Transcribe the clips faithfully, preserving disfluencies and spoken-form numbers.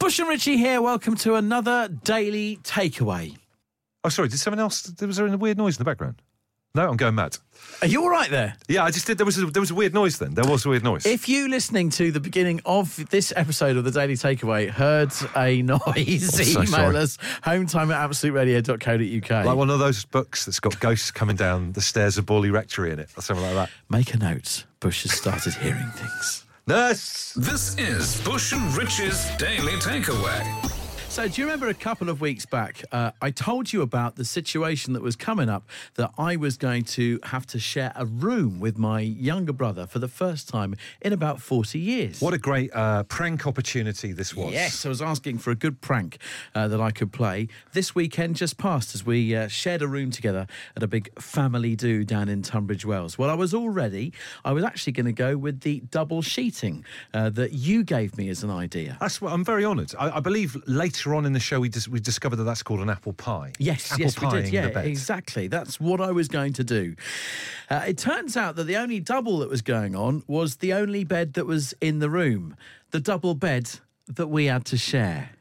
Bush and Richie here. Welcome to another Daily Takeaway. Oh, sorry, did someone else... Was there a weird noise in the background? No, I'm going mad. Are you all right there? Yeah, I just did. There was a, there was a weird noise then. There was a weird noise. If you, listening to the beginning of this episode of the Daily Takeaway, heard a noise, so email sorry. us, hometime at absolute radio dot co dot uk. Like one of those books that's got ghosts coming down the stairs of Borley Rectory in it, or something like that. Make a note. Bush has started hearing things. Nurse! This is Bush and Rich's Daily Takeaway. So, do you remember a couple of weeks back, uh, I told you about the situation that was coming up, that I was going to have to share a room with my younger brother for the first time in about forty years. What a great uh, prank opportunity this was. Yes, I was asking for a good prank uh, that I could play. This weekend just passed as we uh, shared a room together at a big family do down in Tunbridge Wells. Well, I was all ready. I was actually going to go with the double sheeting uh, that you gave me as an idea. That's what I'm very honoured. I, I believe later on in the show we, dis- we discovered that that's called an apple pie. Yes, apple yes, we did. pieing Yeah, the bed. exactly. That's what I was going to do. Uh, it turns out that the only double that was going on was the only bed that was in the room, the double bed that we had to share.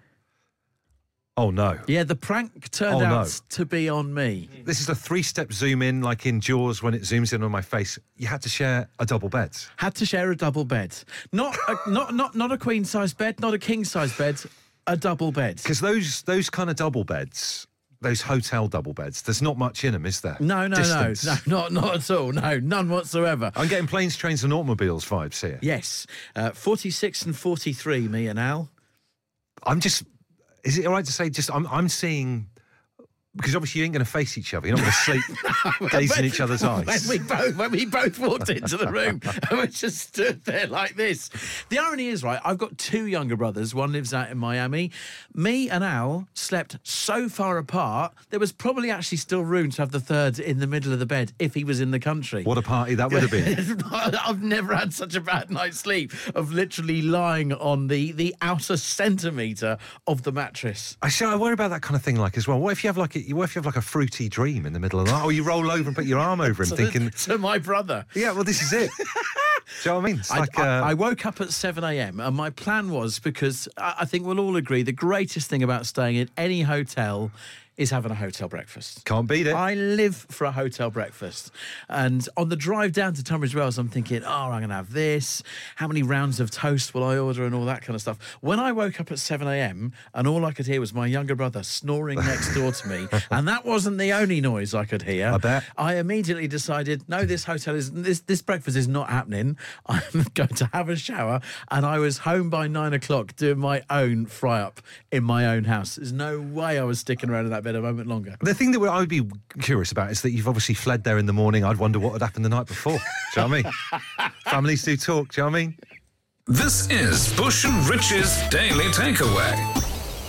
Oh, no. Yeah, the prank turned Oh, out no. to be on me. This is a three-step zoom in, like in Jaws when it zooms in on my face. You had to share a double bed. Had to share a double bed. Not a, not not not a queen size bed, not a king size bed, a double bed. Because those those kind of double beds, those hotel double beds, there's not much in them, is there? No, no, Distance. no, no, not not at all. No, none whatsoever. I'm getting planes, trains and automobiles vibes here. Yes, uh, forty-six and forty-three, me and Al. I'm just... Is it all right to say just... I'm, I'm seeing... Because obviously you ain't going to face each other. You're not going to sleep gazing in each other's eyes. When we both when we both walked into the room and we just stood there like this. The irony is, right, I've got two younger brothers. One lives out in Miami. Me and Al slept so far apart, there was probably actually still room to have the third in the middle of the bed if he was in the country. What a party that would have been. I've never had such a bad night's sleep of literally lying on the, the outer centimetre of the mattress. I see, I worry about that kind of thing like as well. What if you have like a, what if you have like a fruity dream in the middle of the night? Or you roll over and put your arm over him to, thinking... to my brother. Yeah, well, this is it. Do you know what I mean? It's I, like... I, uh, I woke up at seven a.m. and my plan was, because I, I think we'll all agree, the greatest thing about staying in any hotel is having a hotel breakfast. Can't beat it. I live for a hotel breakfast. And on the drive down to Tunbridge Wells, I'm thinking, oh, I'm going to have this. How many rounds of toast will I order and all that kind of stuff? When I woke up at seven a.m. and all I could hear was my younger brother snoring next door to me, and that wasn't the only noise I could hear, I bet. I immediately decided, no, this hotel is, this, this breakfast is not happening. I'm going to have a shower. And I was home by nine o'clock doing my own fry-up in my own house. There's no way I was sticking around in that bed a moment longer. The thing that I would be curious about is that you've obviously fled there in the morning. I'd wonder what had happened the night before. Do you know what I mean? Families do talk, do you know what I mean? This is Bush and Rich's Daily Takeaway.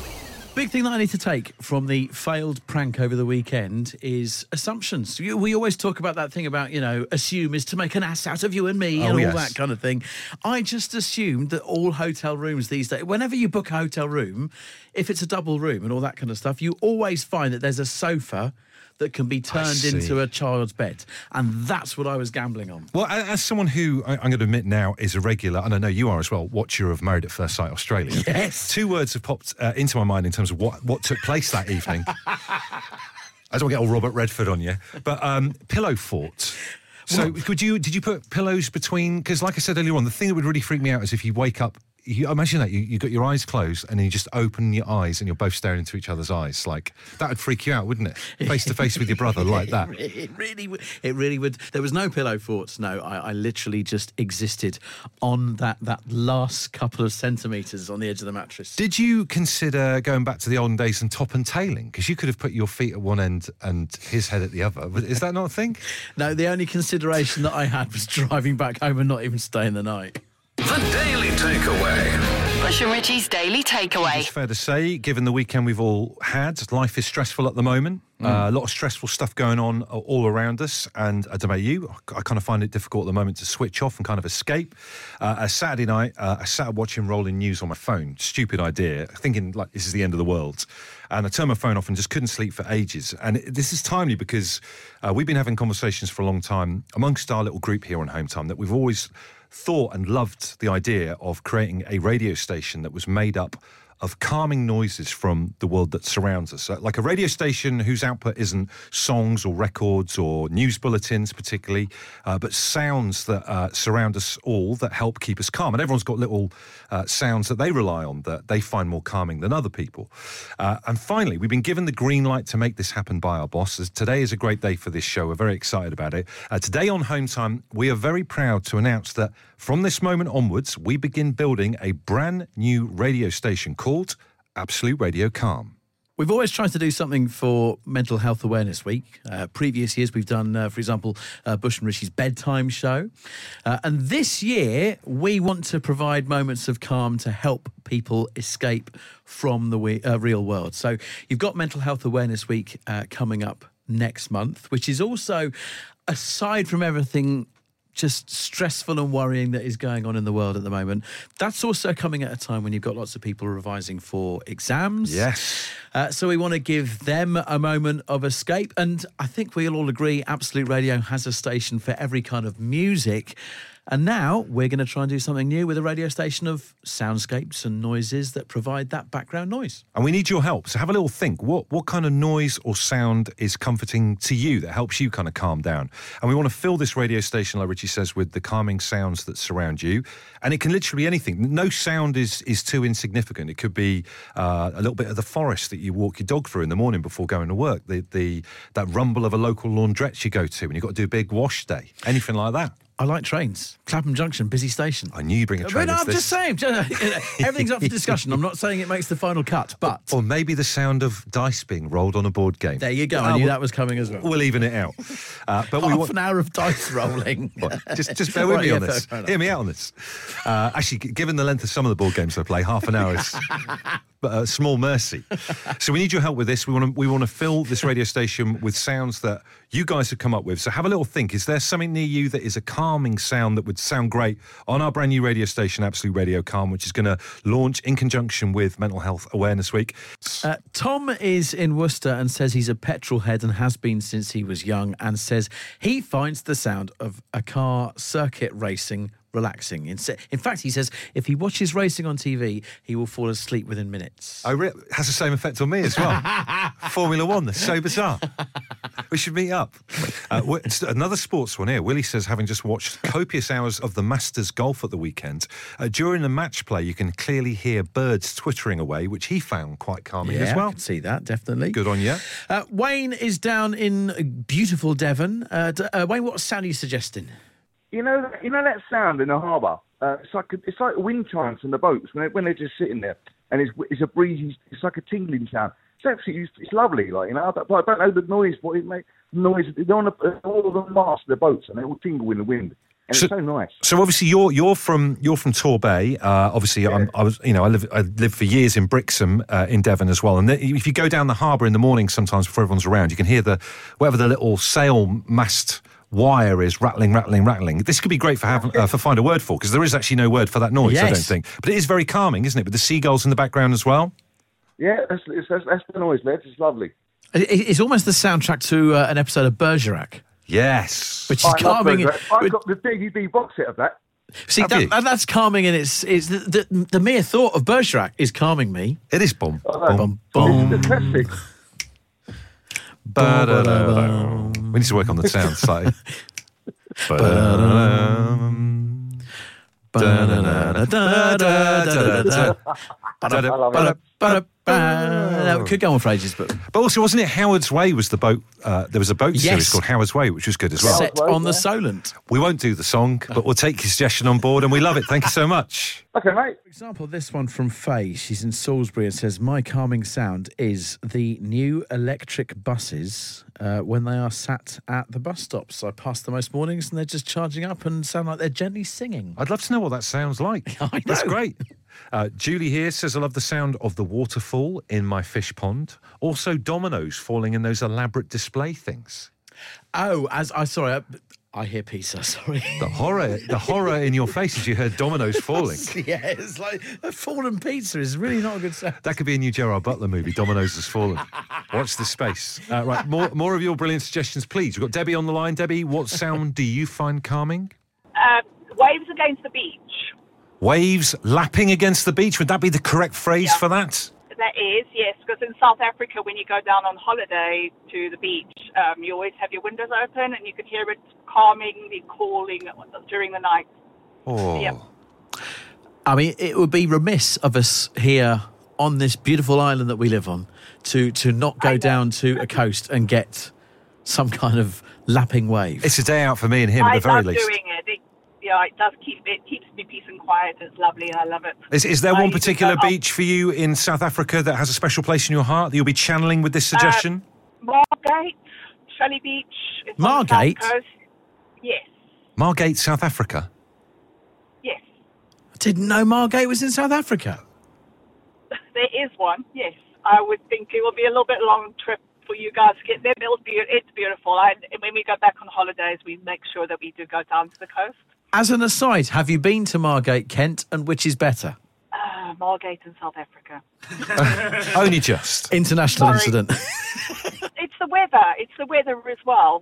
Big thing that I need to take from the failed prank over the weekend is assumptions. You- We always talk about that thing about, you know, assume is to make an ass out of you and me Oh, and all yes. that kind of thing. I just assumed that all hotel rooms these days, whenever you book a hotel room, if it's a double room and all that kind of stuff, you always find that there's a sofa that can be turned see. into a child's bed. And that's what I was gambling on. Well, a- as someone who I- I'm going to admit now is a regular, and I know you are as well, watcher of Married at First Sight Australia. Yes. Two words have popped uh, into my mind in terms of what, what took place that evening. I don't want to get all Robert Redford on you, but um, pillow fort. So, could you did you put pillows between? Because, like I said earlier on, the thing that would really freak me out is if you wake up. You, imagine that you you got your eyes closed and then you just open your eyes and you're both staring into each other's eyes. Like that would freak you out, wouldn't it? Face to face with your brother like that. It really, would- it really would. There was no pillow forts. No, I, I literally just existed on that that last couple of centimetres on the edge of the mattress. Did you consider going back to the olden days and top and tailing? Because you could have put your feet at one end and his head at the other. Is that not a thing? No, the only consideration that I had was driving back home and not even staying the night. The Daily Takeaway. Bush and Richie's Daily It's Takeaway. fair to say, given the weekend we've all had, life is stressful at the moment. Uh, a lot of stressful stuff going on all around us. And I don't know about you, I kind of find it difficult at the moment to switch off and kind of escape. Uh, a Saturday night, uh, I sat watching rolling news on my phone. Stupid idea, thinking like this is the end of the world. And I turned my phone off and just couldn't sleep for ages. And it, this is timely because uh, we've been having conversations for a long time amongst our little group here on Home Time that we've always thought and loved the idea of creating a radio station that was made up of calming noises from the world that surrounds us. Like a radio station whose output isn't songs or records or news bulletins particularly, uh, but sounds that uh, surround us all that help keep us calm. And everyone's got little uh, sounds that they rely on that they find more calming than other people. Uh, and finally, we've been given the green light to make this happen by our boss. As today is a great day for this show. We're very excited about it. Uh, today on Home Time, we are very proud to announce that from this moment onwards, we begin building a brand new radio station called Absolute Radio Calm. We've always tried to do something for Mental Health Awareness Week. Uh, previous years, we've done, uh, for example, uh, Bush and Richie's bedtime show. Uh, and this year, we want to provide moments of calm to help people escape from the we- uh, real world. So you've got Mental Health Awareness Week uh, coming up next month, which is also, aside from everything just stressful and worrying that is going on in the world at the moment, that's also coming at a time when you've got lots of people revising for exams. Yes. Uh, so we want to give them a moment of escape. And I think we'll all agree Absolute Radio has a station for every kind of music. And now we're going to try and do something new with a radio station of soundscapes and noises that provide that background noise. And we need your help. So have a little think. What what kind of noise or sound is comforting to you that helps you kind of calm down? And we want to fill this radio station, like Richie says, with the calming sounds that surround you. And it can literally be anything. No sound is is too insignificant. It could be uh, a little bit of the forest that you walk your dog through in the morning before going to work. The the that rumble of a local laundrette you go to when you've got to do a big wash day. Anything like that. I like trains. Clapham Junction, busy station. I knew you'd bring a train But no, into I'm this. just saying, just, you know, everything's up for discussion. I'm not saying it makes the final cut, but... Or maybe the sound of dice being rolled on a board game. There you go. Uh, I knew we'll, that was coming as well. We'll even it out. Uh, but we Half want... an hour of dice rolling. Well, just, just bear with Right, me yeah, on this. fair- fair enough. Hear me out on this. Uh, actually, g- given the length of some of the board games I play, half an hour is but a small mercy. So we need your help with this. We want to we want to fill this radio station with sounds that you guys have come up with. So have a little think. Is there something near you that is a calming sound that would sound great on our brand new radio station, Absolute Radio Calm, which is going to launch in conjunction with Mental Health Awareness Week? Uh, Tom is in Worcester and says he's a petrol head and has been since he was young, and says he finds the sound of a car circuit racing relaxing. In in fact, he says if he watches racing on T V, he will fall asleep within minutes. Oh, really? Has the same effect on me as well. Formula One, that's so bizarre. We should meet up. Uh, w- s- another sports one here. Willie says, having just watched copious hours of the Masters golf at the weekend, uh, during the match play, you can clearly hear birds twittering away, which he found quite calming Yeah, as I well. can see that, definitely. Good on you. Uh, Wayne is down in beautiful Devon. Uh, d- uh, Wayne, what sound are you suggesting? You know, you know that sound in the harbour. Uh, it's like a, it's like wind chimes from the boats when they, when they're just sitting there, and it's it's a breezy. It's like a tingling sound. It's absolutely it's lovely, like you know. But I don't know the noise. What it makes noise. They're on the, all of the masts of the boats, and they all tingle in the wind, and So- it's so nice. So obviously you're you're from you're from Torbay. Uh, obviously, I'm, I was you know I live I lived for years in Brixham uh, in Devon as well. And th- if you go down the harbour in the morning, sometimes before everyone's around, you can hear the whatever the little sail mast wire is rattling, rattling, rattling. This could be great for have, uh, for find a word for, because there is actually no word for that noise. I Yes. don't think, but it is very calming, isn't it? With the seagulls in the background as well. Yeah, that's it's, that's, that's the noise, lads. It's lovely. It- It's almost the soundtrack to uh, an episode of Bergerac, Yes. which is I love calming. Bergerac. I've which- got the D V D box set of that. See, Have you? that, that's calming, and it's it's the, the, the mere thought of Bergerac is calming me. It is boom. I know. boom. Boom. It's the classic. Ba-da-da-da. We need to work on the sound slightly. Ba-da-da-dum. Da-da-da-da-da-da-da-da. Da-da-da-da-da. That could go on for ages, but But also, wasn't it Howard's Way was the boat? Uh, there was a boat Yes. series called Howard's Way, which was good as well. set well, on the yeah. Solent. We won't do the song, but we'll take your suggestion on board, and we love it. Thank you so much. Okay, mate. For example, this one from Faye. She's in Salisbury and says, my calming sound is the new electric buses uh, when they are sat at the bus stops. I pass them most mornings and they're just charging up and sound like they're gently singing. I'd love to know what that sounds like. I That's know. great. Uh, Julie here says, I love the sound of the waterfall in my fish pond. Also, dominoes falling in those elaborate display things. Oh, as I sorry, I, I hear pizza. Sorry. The horror, the horror in your face as you heard dominoes falling. Yeah, it's like a fallen pizza is really not a good sound. That could be a new Gerard Butler movie, Dominoes Has Fallen. Watch the space. Uh, right, more more of your brilliant suggestions, please. We've got Debbie on the line. Debbie, what sound do you find calming? Uh, waves against the beach. Waves lapping against the beach. Would that be the correct phrase Yeah. for that? That is, yes, because in South Africa, when you go down on holiday to the beach, um, you always have your windows open and you can hear it calmingly calling during the night. Oh. Yeah. I mean, it would be remiss of us here on this beautiful island that we live on to, to not I go know. down to a coast and get some kind of lapping wave. It's a day out for me and him at I the very love least. doing it. it. Yeah, it does keep it keeps me peace and quiet. It's lovely. I love it. Is, is there I one even particular go up- beach for you in South Africa that has a special place in your heart that you'll be channeling with this suggestion? Margate, Shelley Beach. It's on the South Margate? Coast. Yes, Margate, South Africa. yes. I didn't know Margate was in South Africa. There is one. Yes, I would think it will be a little bit long trip for you guys to get there. It'll be, it's beautiful. I, when we go back on holidays, we make sure that we do go down to the coast. As an aside, have you been to Margate, Kent, and which is better? Uh, Margate in South Africa. Only just. International Sorry. incident. It's the weather. It's the weather as well.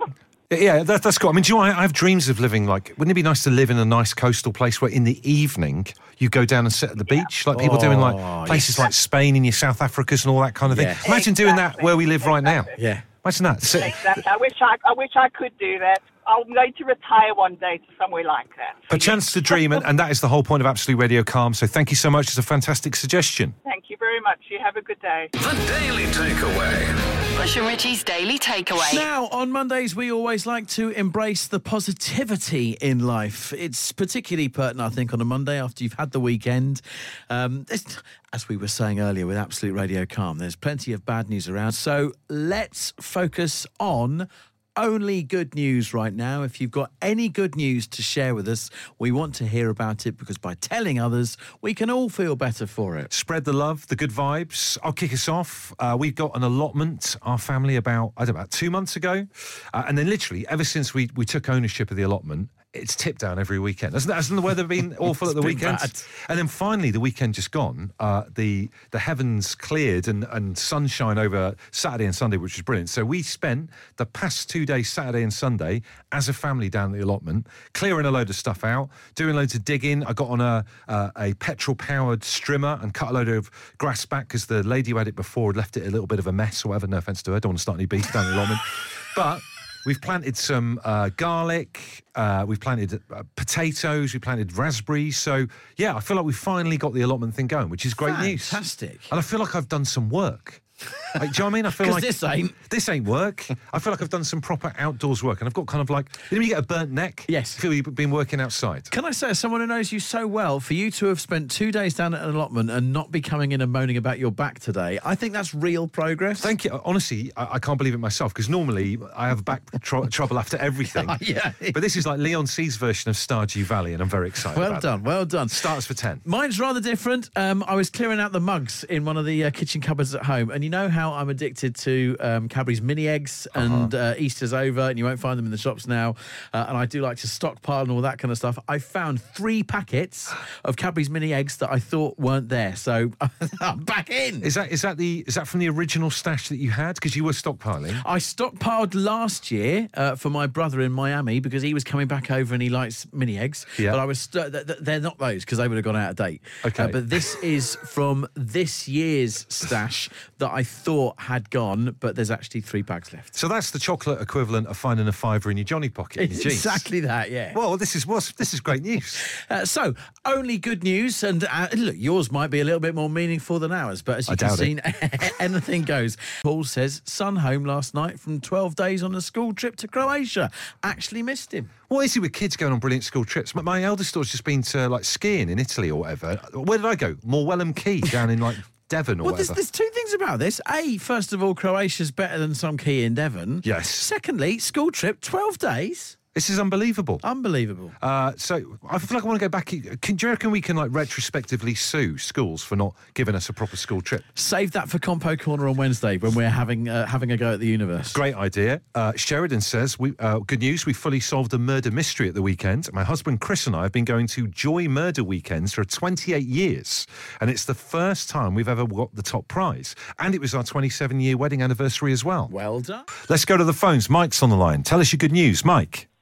Yeah, that, that's cool. I mean, do you know, I, I have dreams of living like, wouldn't it be nice to live in a nice coastal place where in the evening you go down and sit at the beach? Like people do in Oh, like places like Spain and your South Africas and all that kind of thing. Yeah. Imagine doing that Exactly. where we live right now. Yeah. Imagine that. Sit- Exactly. I wish I, I wish I could do that. I'm going to retire one day to somewhere like that. A chance to dream, and, and that is the whole point of Absolute Radio Calm. So thank you so much. It's a fantastic suggestion. Thank you very much. You have a good day. The Daily Takeaway. Bush and Richie's Daily Takeaway. Now, on Mondays, we always like to embrace the positivity in life. It's particularly pertinent, I think, on a Monday after you've had the weekend. Um, there's- as we were saying earlier with Absolute Radio Calm, there's plenty of bad news around. So let's focus on only good news right now. If you've got any good news to share with us, we want to hear about it, because by telling others, we can all feel better for it. Spread the love, the good vibes. I'll kick us off. Uh, we've got an allotment, our family, about, I don't know, about two months ago. Uh, and then literally, ever since we, we took ownership of the allotment, it's tipped down every weekend. Hasn't, hasn't the weather been awful at the been weekend? bad. And then finally, the weekend just gone, uh, the the heavens cleared and, and sunshine over Saturday and Sunday, which was brilliant. So we spent the past two days, Saturday and Sunday, as a family down at the allotment, clearing a load of stuff out, doing loads of digging. I got on a uh, a petrol-powered strimmer and cut a load of grass back because the lady who had it before had left it a little bit of a mess or whatever. No offence to her, don't want to start any beef down the allotment. But we've planted some uh, garlic, uh, we've planted uh, potatoes, we planted raspberries. So, yeah, I feel like we've finally got the allotment thing going, which is great news. Fantastic. And I feel like I've done some work. Like, do you know what I mean? I feel 'Cause like this ain't. this ain't work. I feel like I've done some proper outdoors work, and I've got kind of like, you know, when you get a burnt neck. Yes. I feel you've been working outside. Can I say, as someone who knows you so well, for you to have spent two days down at an allotment and not be coming in and moaning about your back today, I think that's real progress. Thank you. Honestly, I, I can't believe it myself, because normally I have back tr- trouble after everything. Yeah. But this is like Leon C's version of Stardew Valley, and I'm very excited Well about done, well done. it. Starts for ten. Mine's rather different. Um, I was clearing out the mugs in one of the uh, kitchen cupboards at home, and you know how I'm addicted to um, Cadbury's mini eggs, and uh, Easter's over, and you won't find them in the shops now. Uh, and I do like to stockpile and all that kind of stuff. I found three packets of Cadbury's mini eggs that I thought weren't there, so I'm back in. Is that is that the is that from the original stash that you had? Because you were stockpiling. I stockpiled last year uh, for my brother in Miami because he was coming back over and he likes mini eggs. Yeah. But I was st- th- th- they're not those because they would have gone out of date. Okay. Uh, but this is from this year's stash that I thought had gone, but there's actually three bags left. So that's the chocolate equivalent of finding a fiver in your Johnny pocket in your jeans. Exactly that, yeah. Well, this is what's this is great news. Uh, so, only good news, and uh, look, yours might be a little bit more meaningful than ours, but as you I can doubt see, anything goes. Paul says, son home last night from twelve days on a school trip to Croatia. Actually missed him. What is it with kids going on brilliant school trips? My, my eldest daughter's just been to like skiing in Italy or whatever. Where did I go? Morwellum Key down in like Devon or Well, there's, whatever. there's two things about this. A, first of all, Croatia's better than some key in Devon. Yes. Secondly, school trip, twelve days. This is unbelievable. Unbelievable. Uh, so I feel like I want to go back. Can, do you reckon we can like retrospectively sue schools for not giving us a proper school trip? Save that for Compo Corner on Wednesday when we're having uh, having a go at the universe. Great idea. Uh, Sheridan says, "We uh, good news, we fully solved a murder mystery at the weekend. My husband Chris and I have been going to Joy Murder Weekends for twenty-eight years, and it's the first time we've ever got the top prize. And it was our twenty-seven year wedding anniversary as well. Well done. Let's go to the phones. Mike's on the line. Tell us your good news, Mike.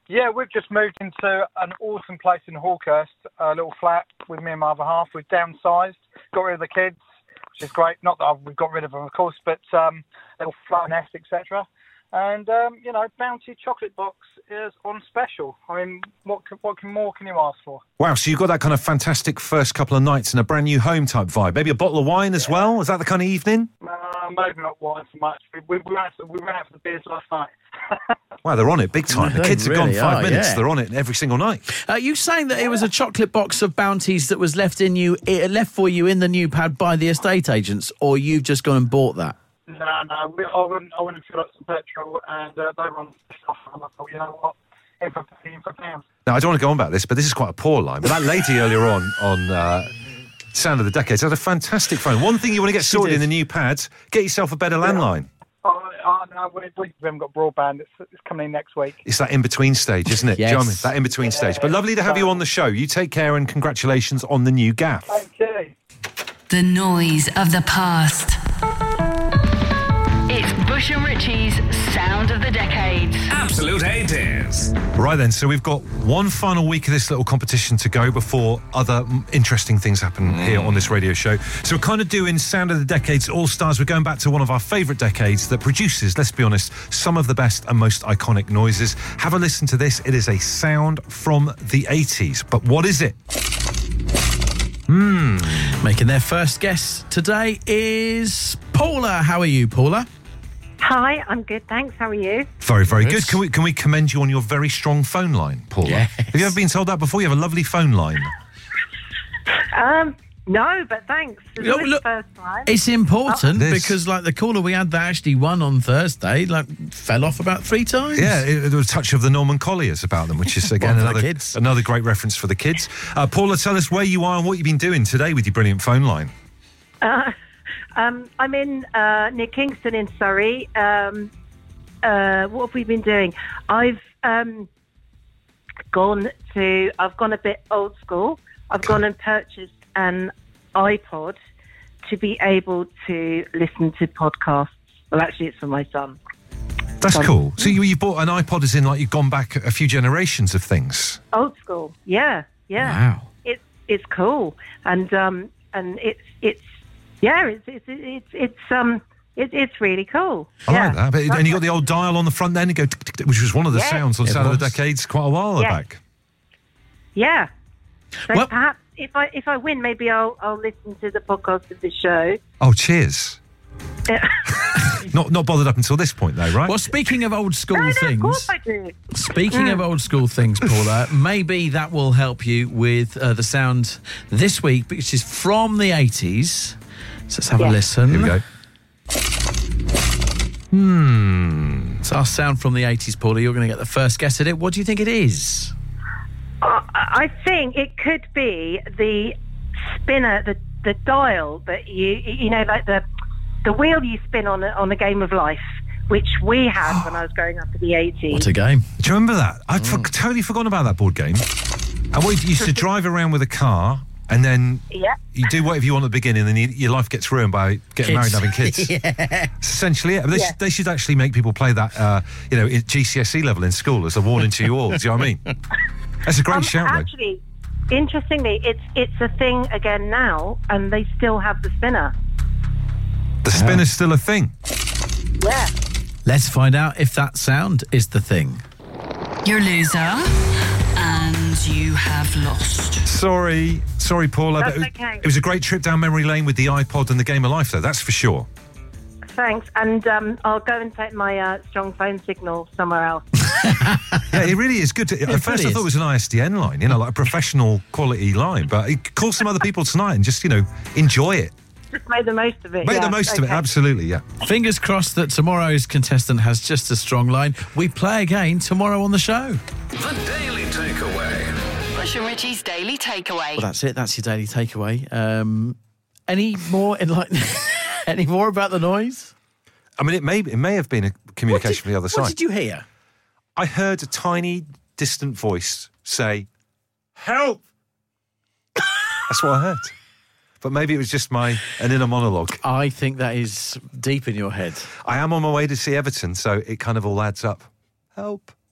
Yeah, we've just moved into an awesome place in Hawkhurst, a little flat with me and my other half. We've downsized, got rid of the kids, which is great. Not that we've got rid of them, of course, but um, little flat nest, et cetera. And, um, you know, Bounty Chocolate Box is on special. I mean, what can, what can more can you ask for? Wow, so you've got that kind of fantastic first couple of nights in a brand new home type vibe. Maybe a bottle of wine as well? Is that the kind of evening? Uh, maybe not wine so much. We, we, we, ran, out, we ran out for the beers last night. Wow, they're on it big time. They The kids have really gone five are, minutes. yeah. They're on it every single night. Uh, you saying that it was a chocolate box of Bounties that was left in you, it left for you in the new pad by the estate agents, or you've just gone and bought that? No, no, we, I went, I went and filled up some petrol, and uh, they were on stuff, and I thought, you know what, in for, in for pounds. Now, I don't want to go on about this, but this is quite a poor line. But that lady earlier on, on uh, Sound of the Decades, had a fantastic phone. One thing you want to get sorted in the new pads, get yourself a better landline. Oh, oh, no, we, we haven't got broadband. It's, it's coming in next week. It's that in-between stage, isn't it? Yes. Do you know what I mean? That in-between stage. But lovely to have you on the show. You take care and congratulations on the new gaff. Thank you. The noise of the past. It's Bush and Richie's Sound of the Decades. Absolute eighties. Right then, so we've got one final week of this little competition to go before other mm, interesting things happen here on this radio show. So we're kind of doing Sound of the Decades All-Stars. We're going back to one of our favourite decades that produces, let's be honest, some of the best and most iconic noises. Have a listen to this. It is a sound from the eighties. But what is it? Hmm. Making their first guess today is Paula. How are you, Paula? Hi, I'm good, thanks. How are you? Very, very Good. good. Can we can we commend you on your very strong phone line, Paula? Yes. Have you ever been told that before? You have a lovely phone line. Um, no, but thanks. It's Look, the look, first time. It's important This- because, like, the caller we had that actually won on Thursday, like, fell off about three times. Yeah, it, there was a touch of the Norman Colliers about them, which is, again, One for the another, kids. another great reference for the kids. Uh, Paula, tell us where you are and what you've been doing today with your brilliant phone line. Uh, um, I'm in uh, near Kingston in Surrey. Um, uh, what have we been doing? I've um, gone to. I've gone a bit old school. I've gone and purchased an iPod to be able to listen to podcasts. Well, actually, it's for my son. That's Um, cool. So you, you bought an iPod as in, like, you've gone back a few generations of things. Old school. Yeah, yeah. Wow. It's it's cool, and um and it's it's yeah it's it's it's it's um it, it's really cool. I yeah. like that. But, and you got the old dial on the front then, and go, tick, tick, tick, which was one of the Yes. sounds on It Sound of the was. Decades quite a while Yes. back. Yeah. So Well- perhaps if I if I win, maybe I'll I'll listen to the podcast of the show. Oh, cheers. Not not bothered up until this point, though, right? Well, speaking of old school no, no, things, of course I do. speaking of old school things, Paula, maybe that will help you with uh, the sound this week, which is from the eighties. So let's have a Yeah. listen. Here we go. Hmm. It's our sound from the eighties, Paula. You're going to get the first guess at it. What do you think it is? I, I think it could be the spinner, the the dial that you you know like the the wheel you spin on a, on a Game of Life, which we had when I was growing up in the eighties. What a game. Do you remember that? I'd for- totally forgotten about that board game. And we used to drive around with a car, and then Yeah. you do whatever you want at the beginning, and then you, your life gets ruined by getting married Kids. and having kids. Yeah. It's essentially it. But they, Yeah. should, they should actually make people play that, uh, you know, at G C S E level in school as a warning to you all. Do you know what I mean? That's a great Um, shout, though. actually, interestingly, it's it's a thing again now, and they still have the spinner. The spinner's still a thing. Yeah. Let's find out if that sound is the thing. Your loser, and you have lost. Sorry, sorry, Paula. That's but it, okay. it was a great trip down memory lane with the iPod and the Game of Life, though. That's for sure. Thanks, and um, I'll go and take my uh, strong phone signal somewhere else. Yeah, it really is good. To, at really first, I thought is. it was an I S D N line, you know, like a professional quality line. But call some other people tonight and just, you know, enjoy it. Just make the most of it. Make yeah, the most of it. okay. Absolutely, yeah. Fingers crossed that tomorrow's contestant has just a strong line. We play again tomorrow on the show. The Daily Takeaway. Bush and Richie's Daily Takeaway. Well, that's it. That's your daily takeaway. Um, any more enlightening? Any more about the noise? I mean, it may it may have been a communication from the other What side. did you hear? I heard a tiny, distant voice say, "Help!" That's what I heard. But maybe it was just my an inner monologue. I think that is deep in your head. I am on my way to see Everton, so it kind of all adds up. Help.